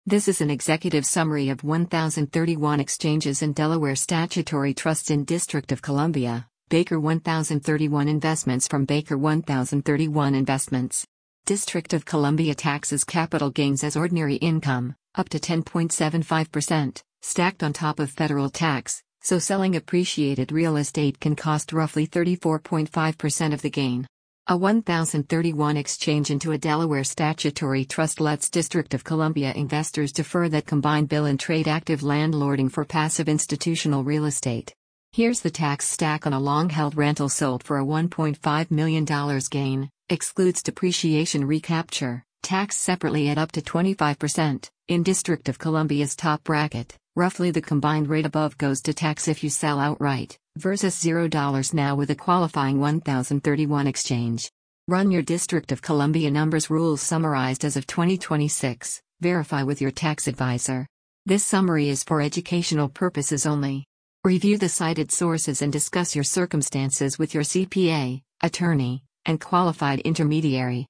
This is an executive summary of 1031 exchanges and Delaware statutory trusts in District of Columbia. Baker 1031 investments from Baker 1031 Investments. District of Columbia taxes capital gains as ordinary income, up to 10.75%, stacked on top of federal tax, so selling appreciated real estate can cost roughly 34.5% of the gain. A 1031 exchange into a Delaware statutory trust lets District of Columbia investors defer that combined bill and trade active landlording for passive institutional real estate. Here's the tax stack on a long-held rental sold for a $1.5 million gain, excludes depreciation recapture, taxed separately at up to 25%, in District of Columbia's top bracket. Roughly the combined rate above goes to tax if you sell outright, versus $0 now with a qualifying 1031 exchange. Run your District of Columbia numbers. Rules summarized as of 2026, verify with your tax advisor. This summary is for educational purposes only. Review the cited sources and discuss your circumstances with your CPA, attorney, and qualified intermediary.